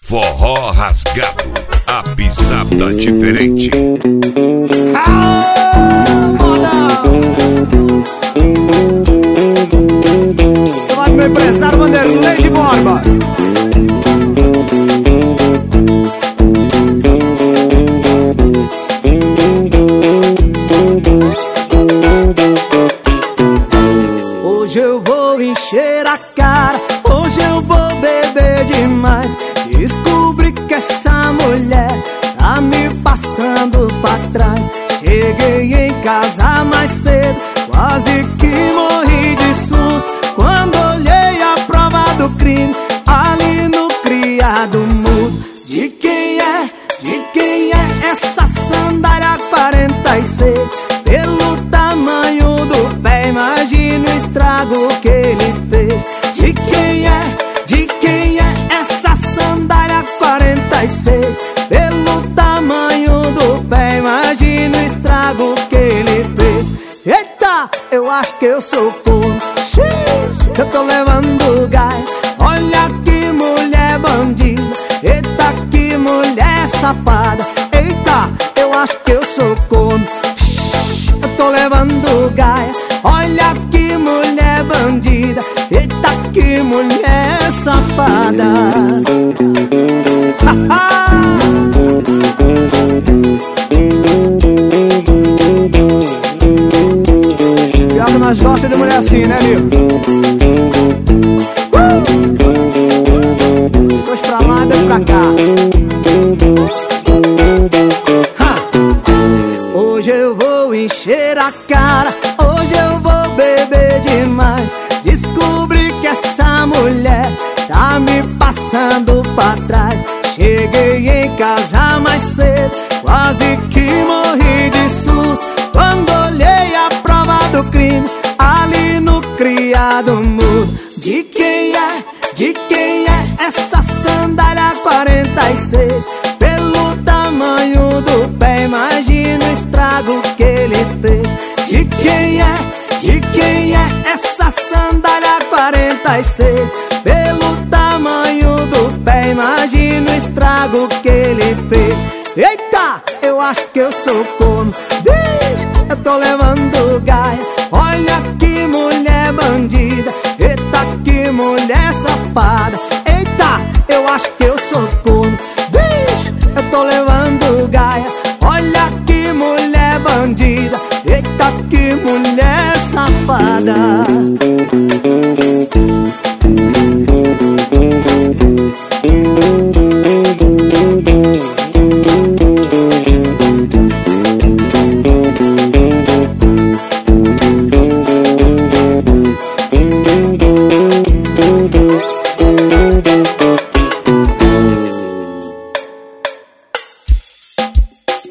Forró rasgado, a pisada diferente. Você vai meu empresário Vanderlei de Borba. Hoje eu vou encher a cara, hoje eu vou beber demais. Descobri que essa mulher tá me passando pra trás. Cheguei em casa mais cedo, quase que morri de susto quando olhei a prova do crime ali no criado mudo. De quem é essa sandália 46? Pelo tamanho do pé, imagina o estrago que ele fez. De quem é essa sandália 46? Pelo tamanho do pé, imagina o estrago que ele fez. Eita, eu acho que eu sou corno, eu tô levando gai. Olha que mulher bandida, eita que mulher safada. Eita, eu acho que eu sou corno, eu tô levando gai. Olha que mulher bandida, eita que mulher safada. Pior que nós gostamos de mulher assim, né, amigo? Dois pra lá, dois pra cá. Hoje eu vou encher a cara, hoje eu vou beber demais. Descobri que essa mulher tá me passando pra trás. Cheguei em casa mais cedo, quase que morri de susto quando olhei a prova do crime ali no criado mudo. De quem é essa sandália 46? Pelo tamanho do pé, imagina o estrago que ele fez. De quem é essa sandália 46? Pelo tamanho do pé, imagina o estrago que ele fez. Eita, eu acho que eu sou corno, eu tô levando gaia. Olha que mulher bandida, eita que mulher safada. Eita, eu acho que eu sou corno,